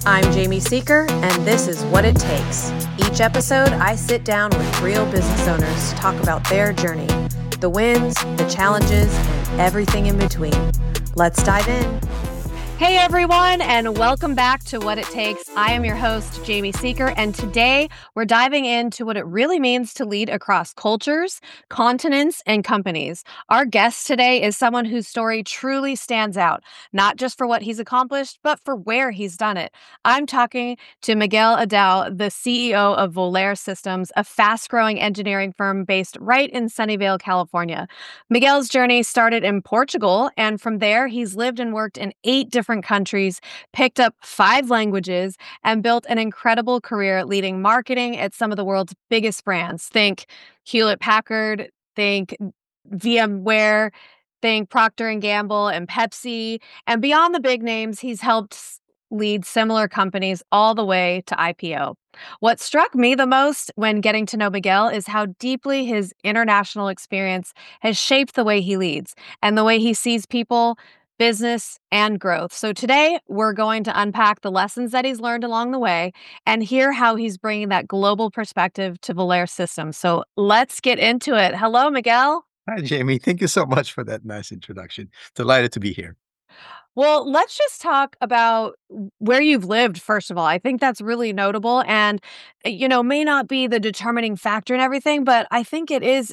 I'm Jamie Seeker, and this is What It Takes. Each episode, I sit down with real business owners to talk about their journey, the wins, the challenges, and everything in between. Let's dive in. Hey everyone, and welcome back to What It Takes. I am your host, Jamie Seeker, and today we're diving into what it really means to lead across cultures, continents, and companies. Our guest today is someone whose story truly stands out, not just for what he's accomplished, but for where he's done it. I'm talking to Miguel Adao, the CEO of Volair Systems, a fast-growing engineering firm based right in Sunnyvale, California. Miguel's journey started in Portugal, and from there, he's lived and worked in 8 different countries, picked up 5 languages, and built an incredible career leading marketing at some of the world's biggest brands. Think Hewlett-Packard, think VMware, think Procter & Gamble and Pepsi. And beyond the big names, he's helped lead similar companies all the way to IPO. What struck me the most when getting to know Miguel is how deeply his international experience has shaped the way he leads and the way he sees people, business, and growth. So today, we're going to unpack the lessons that he's learned along the way and hear how he's bringing that global perspective to Volair Systems. So let's get into it. Hello, Miguel. Hi, Jamie. Thank you so much for that nice introduction. Delighted to be here. Well, let's just talk about where you've lived, first of all. I think that's really notable and, may not be the determining factor in everything, but I think it is,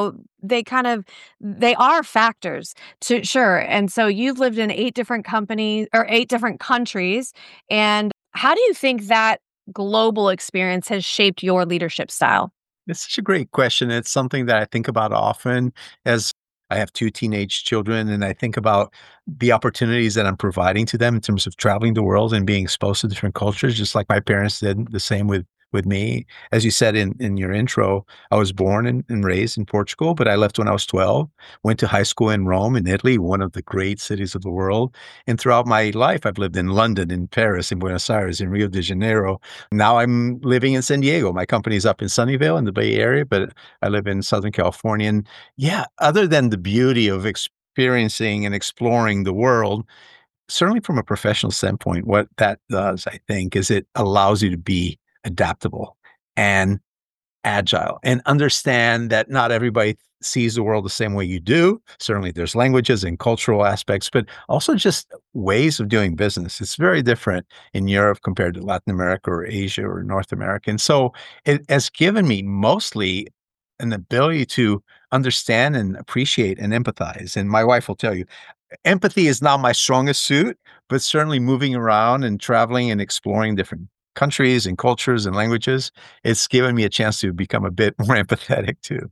they are factors to sure. And so you've lived in 8 different companies or 8 different countries. And how do you think that global experience has shaped your leadership style? It's such a great question. It's something that I think about often as I have 2 teenage children, and I think about the opportunities that I'm providing to them in terms of traveling the world and being exposed to different cultures, just like my parents did the same with me. As you said in your intro, I was born and raised in Portugal, but I left when I was 12, went to high school in Rome, in Italy, one of the great cities of the world. And throughout my life, I've lived in London, in Paris, in Buenos Aires, in Rio de Janeiro. Now I'm living in San Diego. My company's up in Sunnyvale in the Bay Area, but I live in Southern California. And yeah, other than the beauty of experiencing and exploring the world, certainly from a professional standpoint, what that does, I think, is it allows you to be adaptable and agile and understand that not everybody sees the world the same way you do. Certainly there's languages and cultural aspects, but also just ways of doing business. It's very different in Europe compared to Latin America or Asia or North America. And so it has given me mostly an ability to understand and appreciate and empathize. And my wife will tell you, empathy is not my strongest suit, but certainly moving around and traveling and exploring different countries and cultures and languages, it's given me a chance to become a bit more empathetic too.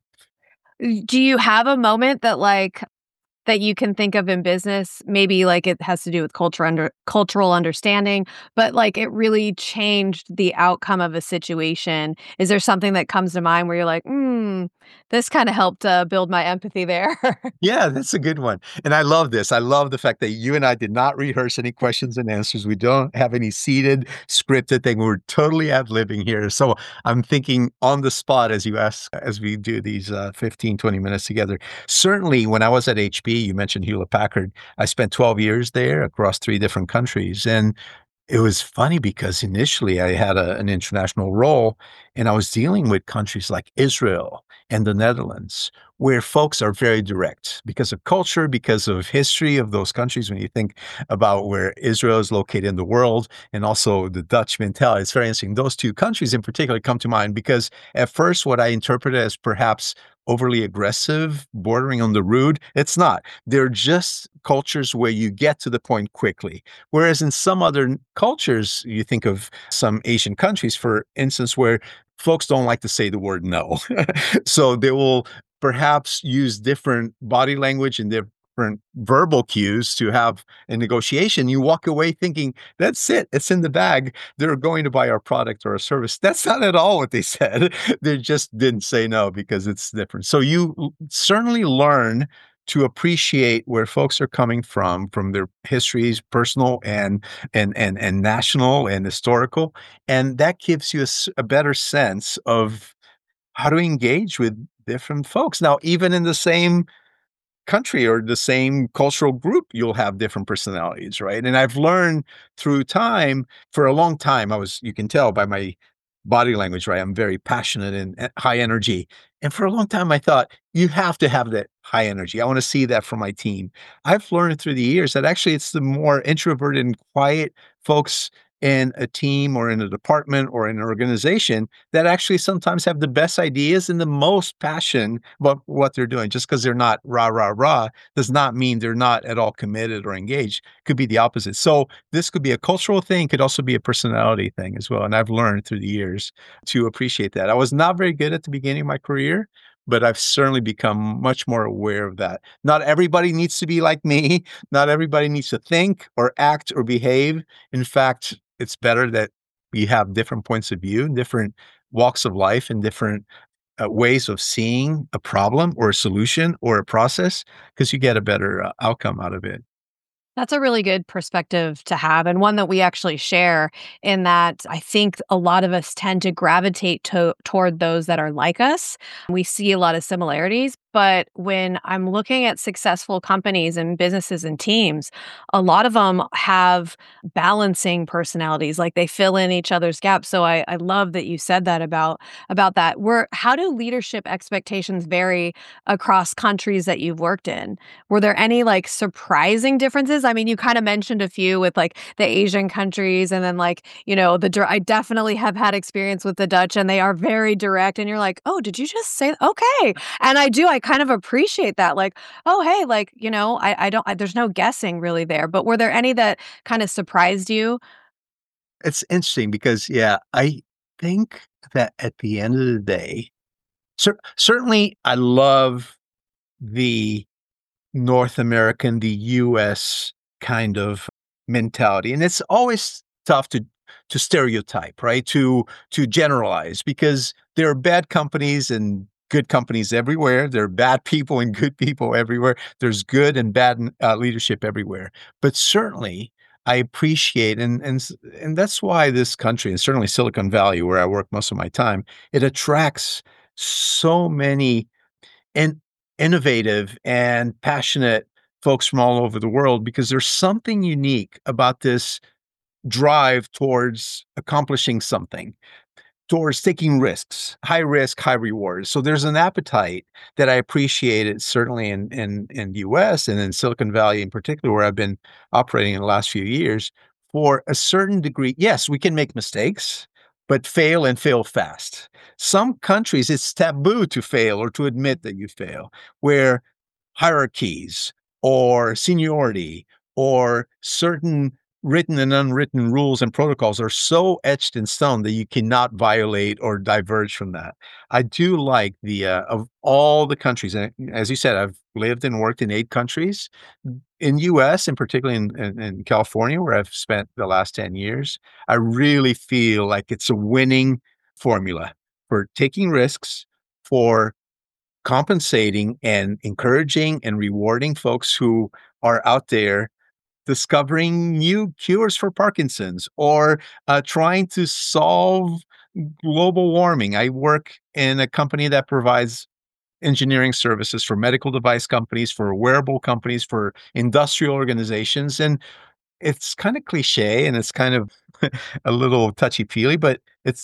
Do you have a moment that you can think of in business, maybe like it has to do with cultural understanding, but like it really changed the outcome of a situation? Is there something that comes to mind where you're like, this kind of helped build my empathy there? Yeah, that's a good one. And I love this. I love the fact that you and I did not rehearse any questions and answers. We don't have any seated, scripted thing. We're totally ad-libbing here. So I'm thinking on the spot as you ask, as we do these 15, 20 minutes together. Certainly when I was at HP, you mentioned Hewlett-Packard. I spent 12 years there across 3 different countries. And it was funny because initially I had an international role and I was dealing with countries like Israel and the Netherlands, where folks are very direct because of culture, because of history of those countries. When you think about where Israel is located in the world and also the Dutch mentality, it's very interesting. Those 2 countries in particular come to mind because at first what I interpreted as perhaps overly aggressive, bordering on the rude, it's not. They're just cultures where you get to the point quickly. Whereas in some other cultures, you think of some Asian countries, for instance, where folks don't like to say the word no. So they will perhaps use different body language and different verbal cues to have a negotiation. You walk away thinking, that's it, it's in the bag. They're going to buy our product or a service. That's not at all what they said. They just didn't say no because it's different. So you certainly learn to appreciate where folks are coming from their histories, personal and national and historical, and that gives you a better sense of how to engage with different folks. Now, even in the same country or the same cultural group, you'll have different personalities, right? And I've learned through time, for a long time, you can tell by my body language, right? I'm very passionate and high energy. And for a long time, I thought, you have to have that high energy. I want to see that from my team. I've learned through the years that actually it's the more introverted and quiet folks in a team or in a department or in an organization that actually sometimes have the best ideas and the most passion about what they're doing. Just because they're not rah, rah, rah does not mean they're not at all committed or engaged. Could be the opposite. So this could be a cultural thing, could also be a personality thing as well. And I've learned through the years to appreciate that. I was not very good at the beginning of my career, but I've certainly become much more aware of that. Not everybody needs to be like me. Not everybody needs to think or act or behave. In fact, it's better that we have different points of view, different walks of life, and different ways of seeing a problem or a solution or a process, because you get a better outcome out of it. That's a really good perspective to have, and one that we actually share, in that I think a lot of us tend to gravitate toward those that are like us. We see a lot of similarities, but when I'm looking at successful companies and businesses and teams, a lot of them have balancing personalities, like they fill in each other's gaps. So I love that you said that about that. How do leadership expectations vary across countries that you've worked in? Were there any, like, surprising differences? I mean, you kinda mentioned a few with, like, the Asian countries, and then, like, I definitely have had experience with the Dutch, and they are very direct, and you're like, "Oh, did you just say okay." And I kind of appreciate that, like, "Oh, hey," like, I don't there's no guessing really there, but were there any that kinda surprised you? It's interesting because, yeah, I think that at the end of the day, certainly I love the North American, the US kind of mentality, and it's always tough to stereotype, right? To generalize, because there are bad companies and good companies everywhere. There are bad people and good people everywhere. There's good and bad leadership everywhere. But certainly, I appreciate, and that's why this country, and certainly Silicon Valley, where I work most of my time, it attracts so many and innovative and passionate folks from all over the world, because there's something unique about this drive towards accomplishing something, towards taking risks, high risk, high reward. So there's an appetite that I appreciated, certainly in the US and in Silicon Valley in particular, where I've been operating in the last few years, for a certain degree. Yes, we can make mistakes, but fail and fail fast. Some countries, it's taboo to fail or to admit that you fail, where hierarchies or seniority or certain written and unwritten rules and protocols are so etched in stone that you cannot violate or diverge from that. I do like the of all the countries, and as you said, I've lived and worked in 8 countries. In US, and particularly in California, where I've spent the last 10 years, I really feel like it's a winning formula for taking risks, for compensating and encouraging and rewarding folks who are out there discovering new cures for Parkinson's, or trying to solve global warming. I work in a company that provides engineering services for medical device companies, for wearable companies, for industrial organizations. And it's kind of cliche and it's kind of a little touchy-feely, but it's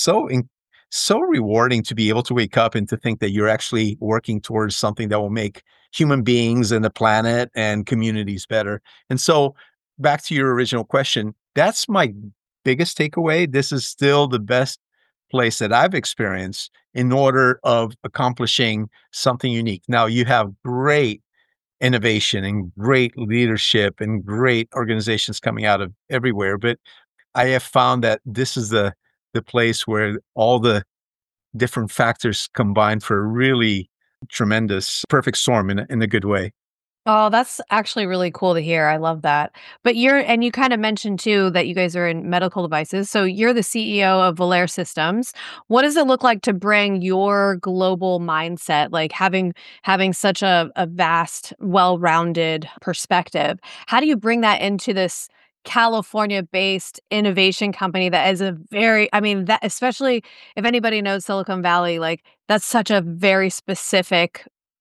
so rewarding to be able to wake up and to think that you're actually working towards something that will make human beings and the planet and communities better. And so, back to your original question, that's my biggest takeaway. This is still the best place that I've experienced in order of accomplishing something unique. Now, you have great innovation and great leadership and great organizations coming out of everywhere, but I have found that this is the place where all the different factors combine for a really tremendous perfect storm in a good way. Oh, that's actually really cool to hear. I love that. But you kind of mentioned too that you guys are in medical devices. So you're the CEO of Volair Systems. What does it look like to bring your global mindset, like having such a vast, well-rounded perspective? How do you bring that into this California-based innovation company that is a very, I mean, that, especially if anybody knows Silicon Valley, like, that's such a very specific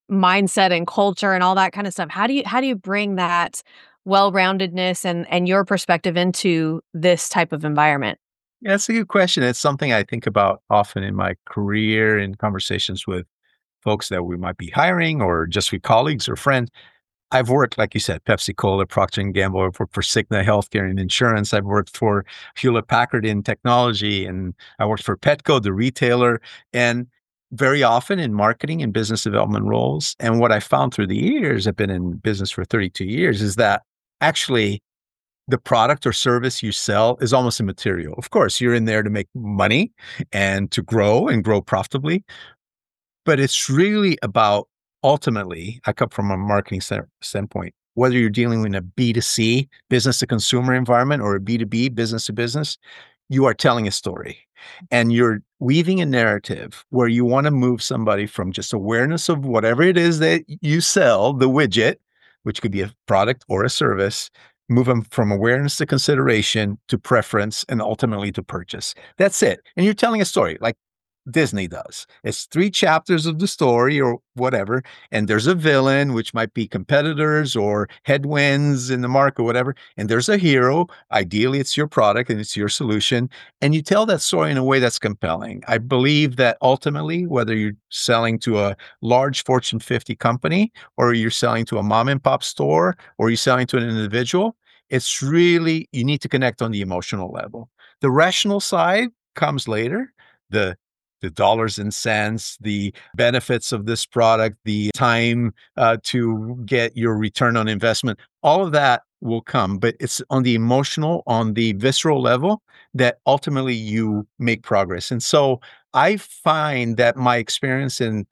mindset and culture and all that kind of stuff. How do you bring that well-roundedness and your perspective into this type of environment? Yeah, that's a good question. It's something I think about often in my career in conversations with folks that we might be hiring or just with colleagues or friends. I've worked, like you said, Pepsi Cola, Procter and Gamble. I've worked for Cigna Healthcare in insurance. I've worked for Hewlett Packard in technology, and I worked for Petco, the retailer, and very often in marketing and business development roles. And what I found through the years, I've been in business for 32 years, is that actually the product or service you sell is almost immaterial. Of course, you're in there to make money and to grow and grow profitably, but it's really about ultimately, I come from a marketing standpoint, whether you're dealing in a B2C, business to consumer environment, or a B2B, business to business, you are telling a story and you're weaving a narrative where you want to move somebody from just awareness of whatever it is that you sell, the widget, which could be a product or a service, move them from awareness to consideration to preference and ultimately to purchase. That's it. And you're telling a story like Disney does. It's 3 chapters of the story or whatever, and there's a villain, which might be competitors or headwinds in the market, whatever, and there's a hero. Ideally, it's your product and it's your solution, and you tell that story in a way that's compelling. I believe that ultimately, whether you're selling to a large Fortune 50 company or you're selling to a mom and pop store or you're selling to an individual, it's really you need to connect on the emotional level. The rational side comes later. The the dollars and cents, the benefits of this product, the time to get your return on investment, all of that will come. But it's on the emotional, on the visceral level that ultimately you make progress. And so I find that my experience in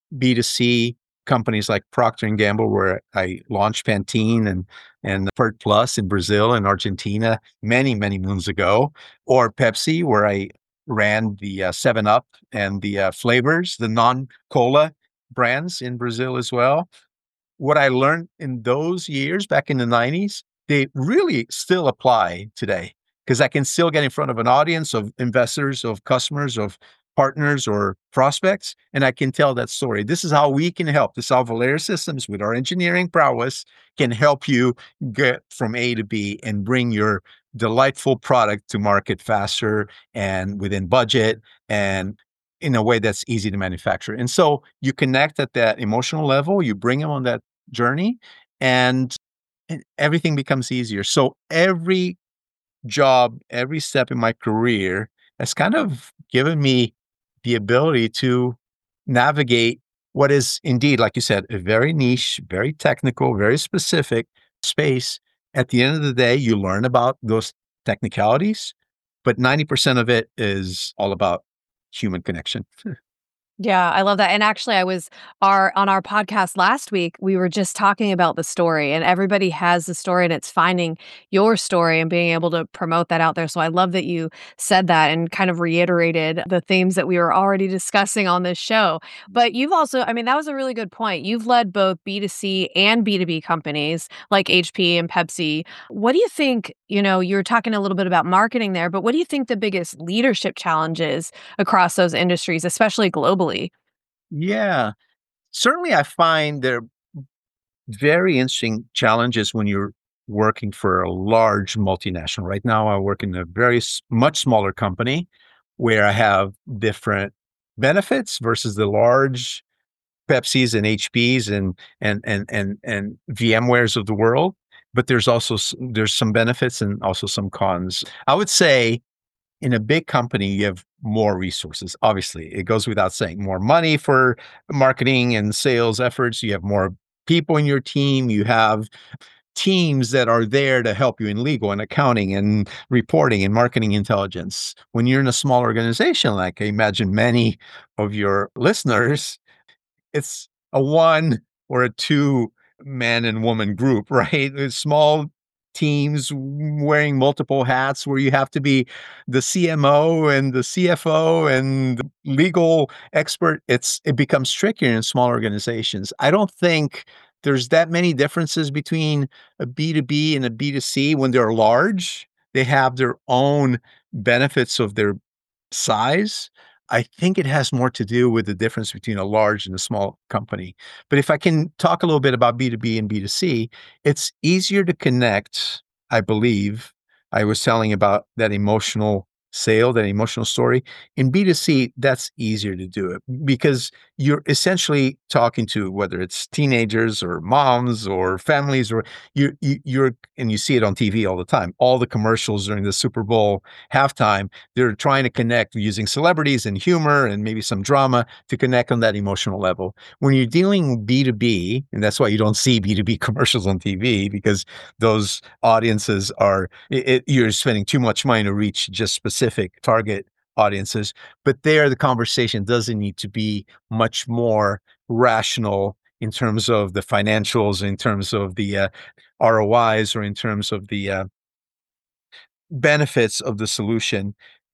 B2C companies like Procter and Gamble, where I launched Pantene and Fert Plus in Brazil and Argentina many, many moons ago, or Pepsi, where I ran the 7 Up and the flavors, the non-cola brands in Brazil as well. What I learned in those years back in the '90s, they really still apply today because I can still get in front of an audience of investors, of customers, of partners or prospects, and I can tell that story. This is how we can help. This is how Valeria Systems, with our engineering prowess, can help you get from A to B and bring your delightful product to market faster and within budget and in a way that's easy to manufacture. And so you connect at that emotional level, you bring them on that journey, and everything becomes easier. So every job, every step in my career has kind of given me the ability to navigate what is indeed, like you said, a very niche, very technical, very specific space. At the end of the day, you learn about those technicalities, but 90% of it is all about human connection. Yeah, I love that. And actually, I was our on our podcast last week, we were just talking about the story, and everybody has the story, and it's finding your story and being able to promote that out there. So I love that you said that and kind of reiterated the themes that we were already discussing on this show. But you've also, I mean, that was a really good point. You've led both B2C and B2B companies like HP and Pepsi. What do you think, you're talking a little bit about marketing there, but what do you think the biggest leadership challenge is across those industries, especially globally? Yeah, certainly I find there very interesting challenges when you're working for a large multinational. Right now, I work in a much smaller company where I have different benefits versus the large Pepsis and HPs and VMwares of the world. But there's also there's some benefits and also some cons. I would say in a big company, you have more resources. Obviously, it goes without saying, more money for marketing and sales efforts. You have more people in your team. You have teams that are there to help you in legal and accounting and reporting and marketing intelligence. When you're in a small organization, like I imagine many of your listeners, it's a 1 or a 2 man and woman group, right? It's small teams wearing multiple hats where you have to be the CMO and the CFO and the legal expert. It becomes trickier in small organizations. I don't think there's that many differences between a B2B and a B2C when they're large. They have their own benefits of their size. I think it has more to do with the difference between a large and a small company. But if I can talk a little bit about B2B and B2C, it's easier to connect, I believe. I was telling about that emotional sale, that emotional story. In B2C, that's easier to do it because you're essentially talking to whether it's teenagers or moms or families, or you're, and you see it on TV all the time. All the commercials during the Super Bowl halftime, they're trying to connect using celebrities and humor and maybe some drama to connect on that emotional level. When you're dealing B2B, and that's why you don't see B2B commercials on TV, because those audiences are, you're spending too much money to reach just specific target audiences. But there, the conversation doesn't need to be much more rational in terms of the financials, in terms of the ROIs, or in terms of the benefits of the solution.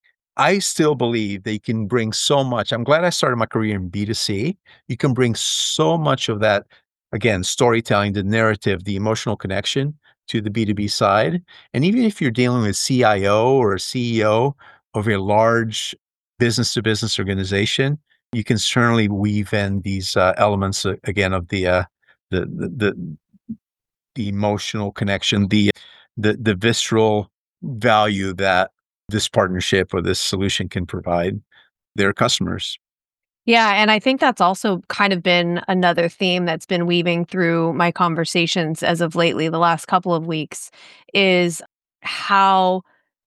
I still believe they can bring so much. I'm glad I started my career in B2C. You can bring so much of that, again, storytelling, the narrative, the emotional connection to the B2B side. And even if you're dealing with CIO or a CEO of a large business to business organization, you can certainly weave in these elements again of the, the the the emotional connection, the visceral value that this partnership or this solution can provide their customers. Yeah, and I think that's also kind of been another theme that's been weaving through my conversations as of lately, the last couple of weeks, is how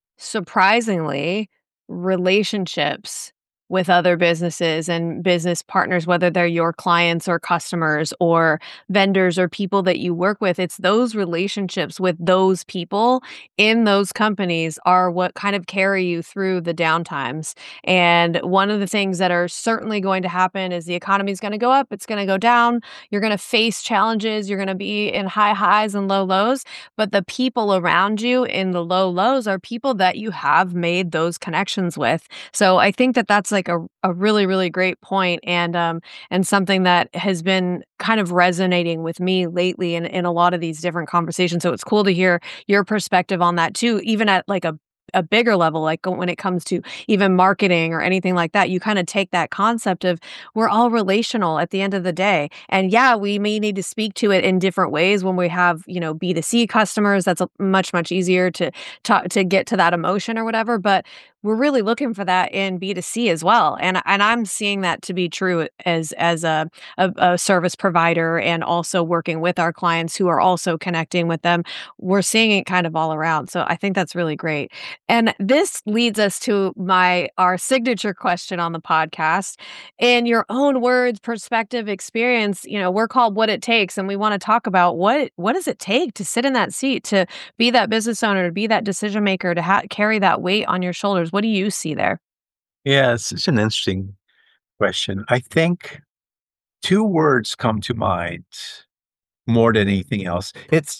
surprisingly, relationships with other businesses and business partners, whether they're your clients or customers or vendors or people that you work with, it's those relationships with those people in those companies are what kind of carry you through the downtimes. And one of the things that are certainly going to happen is the economy is going to go up, it's going to go down, you're going to face challenges, you're going to be in high highs and low lows, but the people around you in the low lows are people that you have made those connections with. So I think that that's like a really, really great point, and something that has been kind of resonating with me lately in a lot of these different conversations. So it's cool to hear your perspective on that too, even at like a bigger level, like when it comes to even marketing or anything like that. You kind of take that concept of we're all relational at the end of the day. And yeah, we may need to speak to it in different ways when we have, B2C customers. That's much, much easier to talk to get to that emotion or whatever. But we're really looking for that in B2C as well. And I'm seeing that to be true as a service provider and also working with our clients who are also connecting with them. We're seeing it kind of all around. So I think that's really great. And this leads us to our signature question on the podcast. In your own words, perspective, experience, we're called What It Takes, and we want to talk about what does it take to sit in that seat, to be that business owner, to be that decision maker, to carry that weight on your shoulders. What do you see there? Yeah, it's such an interesting question. I think two words come to mind more than anything else.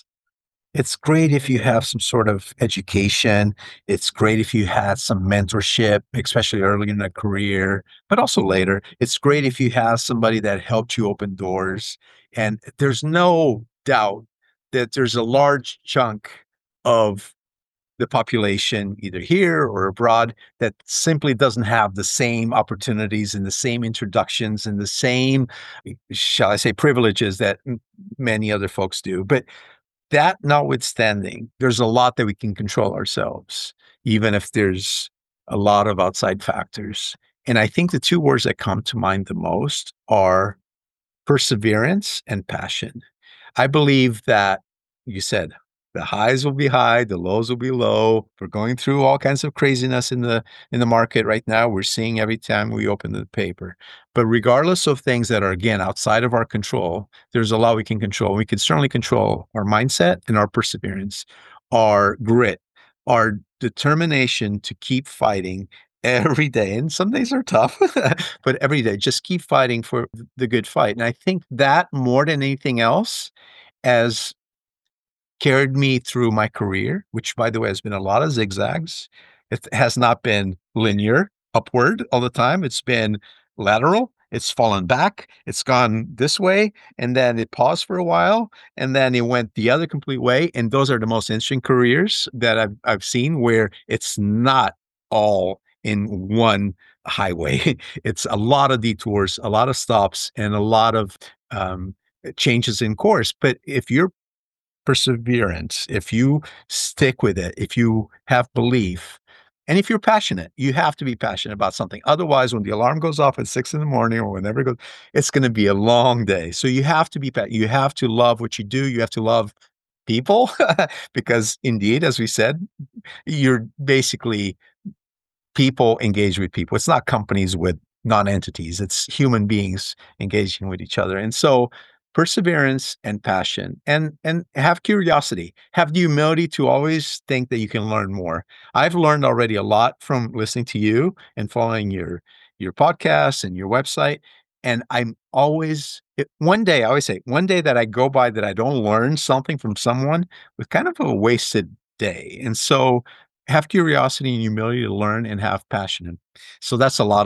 It's great if you have some sort of education. It's great if you had some mentorship, especially early in a career, but also later. It's great if you have somebody that helped you open doors. And there's no doubt that there's a large chunk of the population, either here or abroad, that simply doesn't have the same opportunities and the same introductions and the same, shall I say, privileges that many other folks do. But that notwithstanding, there's a lot that we can control ourselves, even if there's a lot of outside factors. And I think the two words that come to mind the most are perseverance and passion. I believe that you said the highs will be high, the lows will be low. We're going through all kinds of craziness in the market right now. We're seeing every time we open the paper. But regardless of things that are again outside of our control, there's a lot we can control. We can certainly control our mindset and our perseverance, our grit, our determination to keep fighting every day. And some days are tough, but every day, just keep fighting for the good fight. And I think that more than anything else has carried me through my career, which by the way has been a lot of zigzags. It has not been linear upward all the time. It's been lateral. It's fallen back. It's gone this way, and then it paused for a while, and then it went the other complete way. And those are the most interesting careers that I've seen, where it's not all in one highway. It's a lot of detours, a lot of stops, and a lot of um, changes in course. But if you're perseverance, if you stick with it, if you have belief, and if you're passionate, you have to be passionate about something. Otherwise, when the alarm goes off at 6 in the morning or whenever it goes, it's going to be a long day. So you have to be, you have to love what you do. You have to love people because indeed, as we said, you're basically people engage with people. It's not companies with non-entities. It's human beings engaging with each other. And so perseverance and passion and have curiosity, have the humility to always think that you can learn more. I've learned already a lot from listening to you and following your podcast and your website. And I'm always one day, I always say, one day that I go by that I don't learn something from someone was kind of a wasted day. And so have curiosity and humility to learn and have passion. And so that's a lot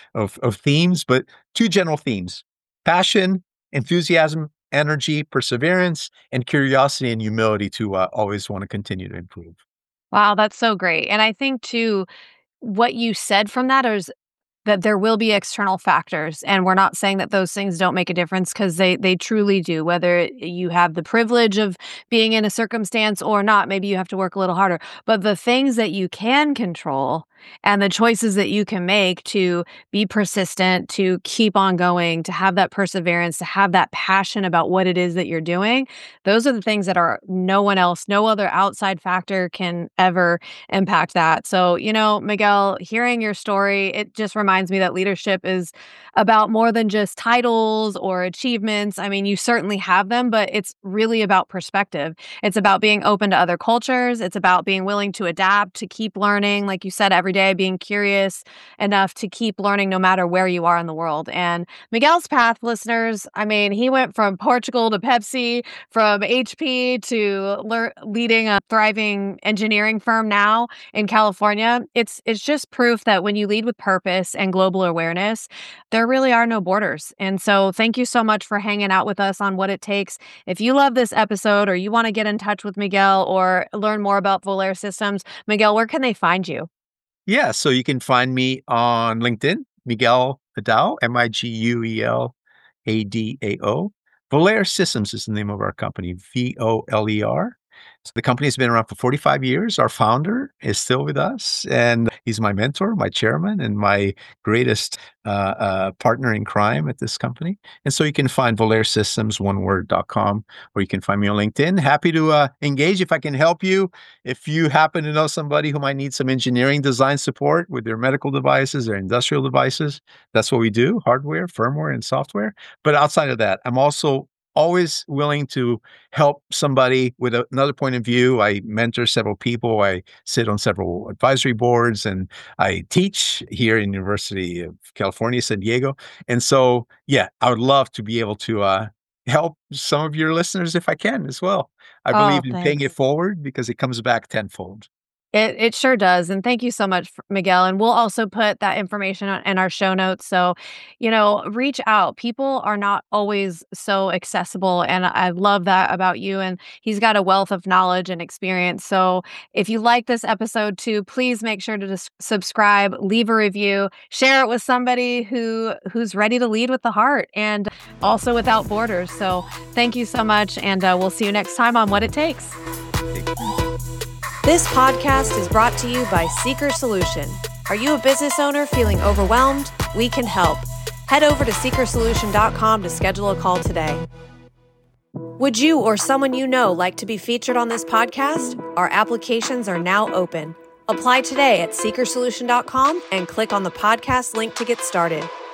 of themes, but two general themes: passion, enthusiasm, energy, perseverance, and curiosity and humility to always want to continue to improve. Wow, that's so great. And I think too, what you said from that is that there will be external factors, and we're not saying that those things don't make a difference, because they truly do. Whether you have the privilege of being in a circumstance or not, maybe you have to work a little harder. But the things that you can control and the choices that you can make to be persistent, to keep on going, to have that perseverance, to have that passion about what it is that you're doing, those are the things that are no one else, no other outside factor can ever impact that. So, Miguel, hearing your story, it just reminds me that leadership is about more than just titles or achievements. I mean, you certainly have them, but it's really about perspective. It's about being open to other cultures. It's about being willing to adapt, to keep learning, like you said, every day, being curious enough to keep learning no matter where you are in the world. And Miguel's path, listeners, I mean, he went from Portugal to Pepsi, from HP to leading a thriving engineering firm now in California. It's just proof that when you lead with purpose and global awareness, there really are no borders. And so thank you so much for hanging out with us on What It Takes. If you love this episode or you want to get in touch with Miguel or learn more about Volair Systems, Miguel, where can they find you? Yeah, so you can find me on LinkedIn, Miguel Adao, Miguel Adao. Volair Systems is the name of our company, VOLER. So the company has been around for 45 years. Our founder is still with us, and he's my mentor, my chairman, and my greatest partner in crime at this company. And so you can find Volair Systems, oneword.com, or you can find me on LinkedIn. Happy to engage if I can help you. If you happen to know somebody who might need some engineering design support with their medical devices, their industrial devices, that's what we do: hardware, firmware, and software. But outside of that, I'm also always willing to help somebody with another point of view. I mentor several people. I sit on several advisory boards, and I teach here in University of California, San Diego. And so, yeah, I would love to be able to help some of your listeners if I can as well. I Oh, believe in paying it thanks. forward because it comes back tenfold. It sure does, and thank you so much, Miguel, and we'll also put that information in our show notes, so, reach out. People are not always so accessible, and I love that about you, and he's got a wealth of knowledge and experience, so if you like this episode too, please make sure to just subscribe, leave a review, share it with somebody who's ready to lead with the heart and also without borders, so thank you so much, and we'll see you next time on What It Takes. This podcast is brought to you by Seeker Solution. Are you a business owner feeling overwhelmed? We can help. Head over to seekersolution.com to schedule a call today. Would you or someone you know like to be featured on this podcast? Our applications are now open. Apply today at seekersolution.com and click on the podcast link to get started.